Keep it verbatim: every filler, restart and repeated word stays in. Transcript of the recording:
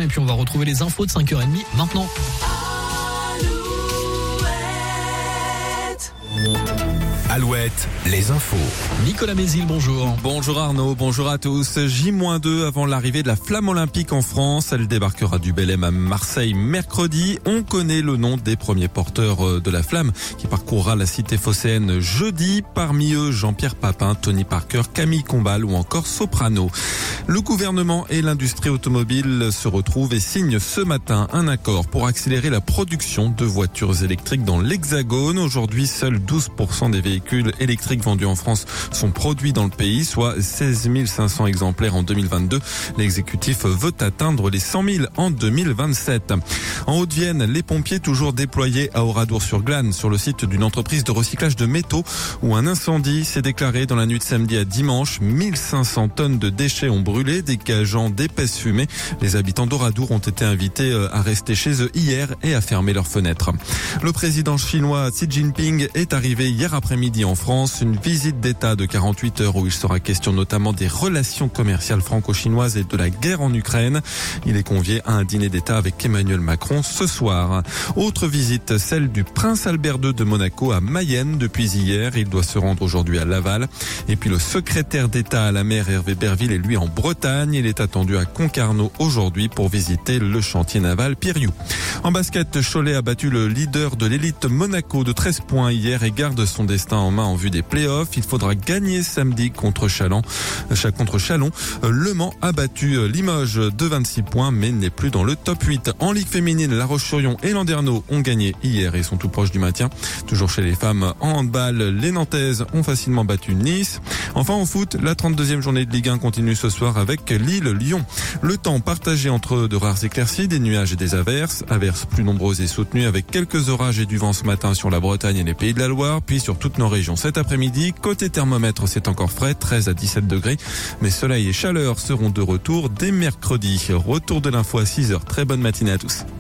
et puis on va retrouver les infos de cinq heures trente maintenant. Alouette, les infos. Nicolas Mézil, bonjour. Bonjour Arnaud, bonjour à tous. J moins deux avant l'arrivée de la flamme olympique en France. Elle débarquera du Belém à Marseille mercredi. On connaît le nom des premiers porteurs de la flamme qui parcourra la cité phocéenne jeudi. Parmi eux, Jean-Pierre Papin, Tony Parker, Camille Combal ou encore Soprano. Le gouvernement et l'industrie automobile se retrouvent et signent ce matin un accord pour accélérer la production de voitures électriques dans l'Hexagone. Aujourd'hui, seuls douze pour cent des véhicules électriques vendus en France sont produits dans le pays, soit seize mille cinq cents exemplaires en deux mille vingt-deux. L'exécutif veut atteindre les cent mille en deux mille vingt-sept. En Haute-Vienne, les pompiers toujours déployés à Oradour-sur-Glane, sur le site d'une entreprise de recyclage de métaux où un incendie s'est déclaré dans la nuit de samedi à dimanche. mille cinq cents tonnes de déchets ont brûlé, dégageant d'épaisses fumées. Les habitants d'Oradour ont été invités à rester chez eux hier et à fermer leurs fenêtres. Le président chinois Xi Jinping est arrivé hier après-midi en France, une visite d'État de quarante-huit heures où il sera question notamment des relations commerciales franco-chinoises et de la guerre en Ukraine. Il est convié à un dîner d'État avec Emmanuel Macron ce soir. Autre visite, celle du prince Albert deux de Monaco à Mayenne depuis hier. Il doit se rendre aujourd'hui à Laval. Et puis le secrétaire d'État à la mer Hervé Berville est lui en Bretagne. Il est attendu à Concarneau aujourd'hui pour visiter le chantier naval Piriou. En basket, Cholet a battu le leader de l'élite Monaco de treize points hier et garde son destin en main en vue des playoffs. Il faudra gagner samedi contre Chalon. Contre Chalon, Le Mans a battu Limoges de vingt-six points mais n'est plus dans le top huit. En Ligue féminine, La Roche-sur-Yon et Landerneau ont gagné hier et sont tout proches du maintien. Toujours chez les femmes en handball, les Nantaises ont facilement battu Nice. Enfin en foot, la trente-deuxième journée de Ligue un continue ce soir avec Lille-Lyon. Le temps partagé entre de rares éclaircies, des nuages et des averses. Averses plus nombreuses et soutenues avec quelques orages et du vent ce matin sur la Bretagne et les Pays de la Loire, puis sur toute nos régions cet après-midi. Côté thermomètre, c'est encore frais, treize à dix-sept degrés. Mais soleil et chaleur seront de retour dès mercredi. Retour de l'info à six heures. Très bonne matinée à tous.